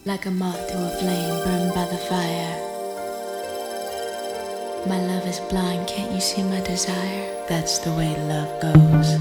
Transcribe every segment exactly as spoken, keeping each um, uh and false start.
like a moth to a flame burned by the fire. My love is blind, can't you see my desire? That's the way love goes.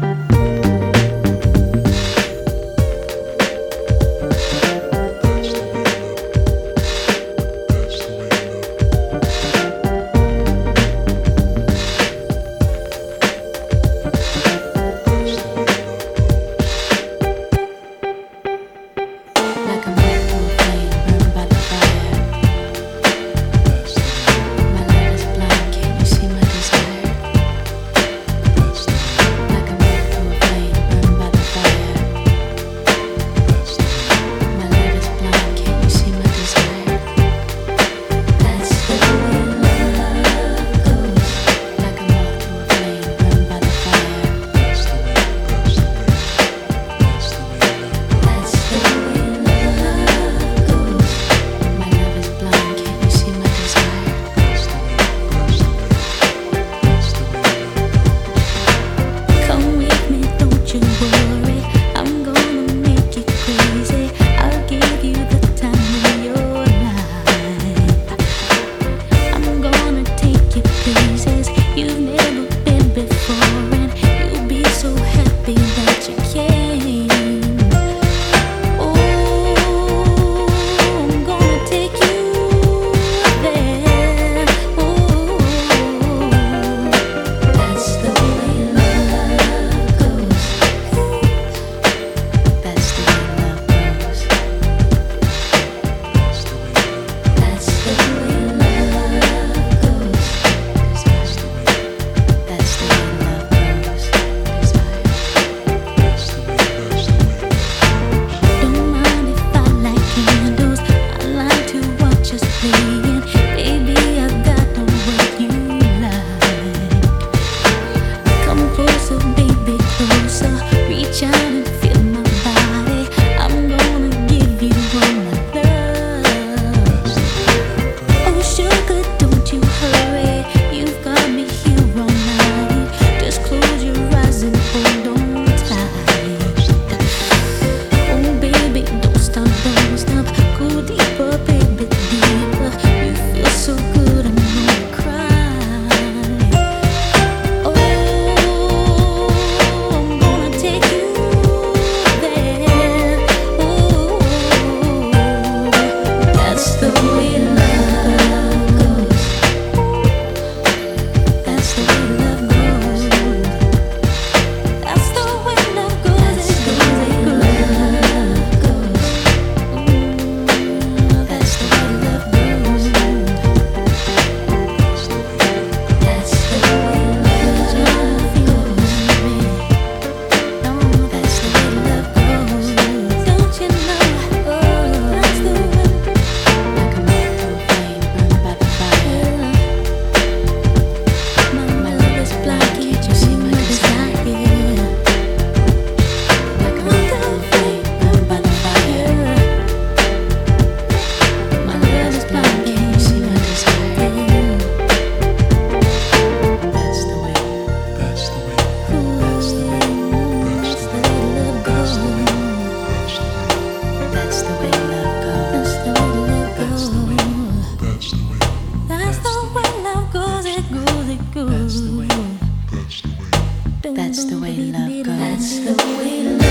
That's the way love goes. That's the way love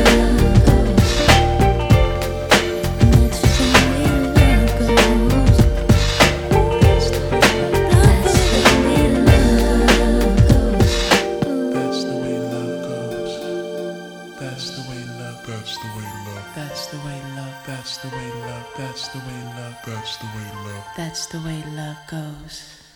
goes. That's the way love goes. That's the way love goes. That's the way love goes. That's the way love. That's the way love. That's the way love. That's the way love. That's the way love. That's the way love. That's the way love goes.